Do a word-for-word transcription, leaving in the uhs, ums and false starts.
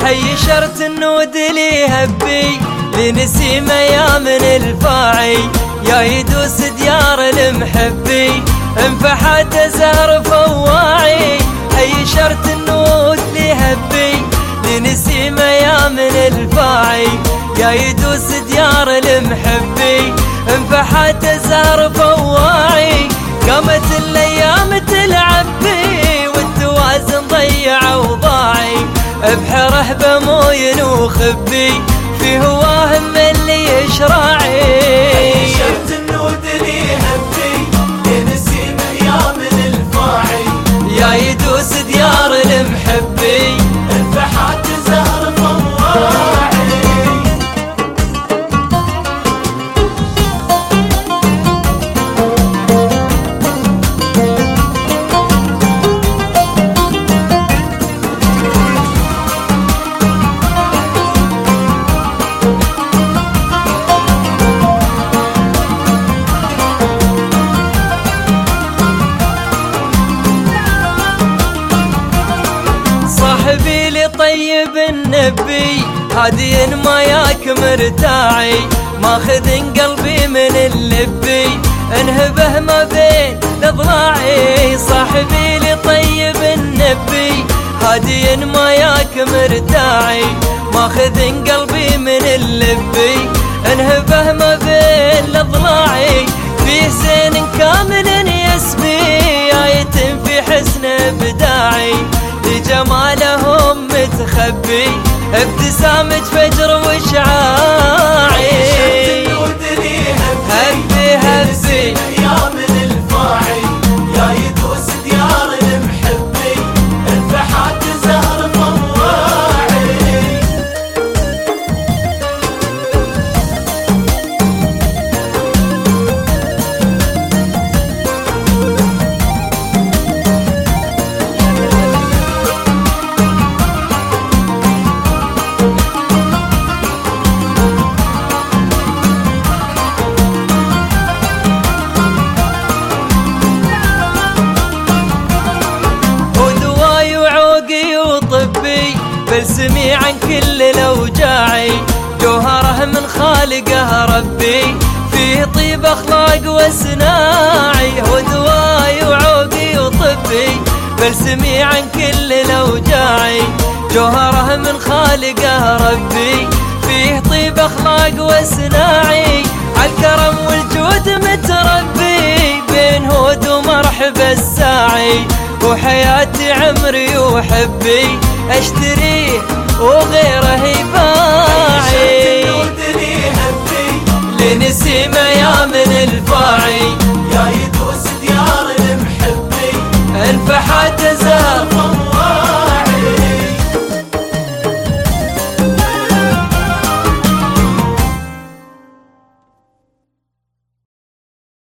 حي شرت النود لي هبي لنسيم يا من الفاعي يا يدوس ديار المحبي انفحت زهر فواعي. حي شرت النود لي هبي لنسيم يا من الفاعي يا يدوس ديار المحبي انفحت زهر فواعي. قامت الايام تلعب بي والتوازن ضيع اوضاعي بحره بموين وخبي في هواه من لي يشراعي. شفت النود لي هبي لنسيم يا من الفاعي يا يدوس ديار المحبي انفحت زهر فواعي. صاحبي لي طيب النبي هادي ما ياك مرتاعي ماخذ قلبي من اللبي انهبه ما بين اضلاعي. صاحبي لي طيب النبي هادي ما ياك مرتاعي ماخذ قلبي من اللبي انهبه ما بين اضلاعي. في حسين كامل يسبي يتم في حسن ابداعي لجمالهم متخبي ابتسامة فجر وشعاعي. هبي هبي يا من الفاعي يا يدوس ديار المحبي انفحت زهر فواعي. بلسمي عن كل الاوجاعي جوهره من خالقه ربي فيه طيب اخلاق وصناعي. هو دواي وعوقي وطبي بلسمي عن كل الاوجاعي جوهره من خالقه ربي فيه طيب اخلاق وصناعي. عالكرم والجود متربي بين هود ومرحب الساعي وحياتي عمري وحبي اشتريه وغيره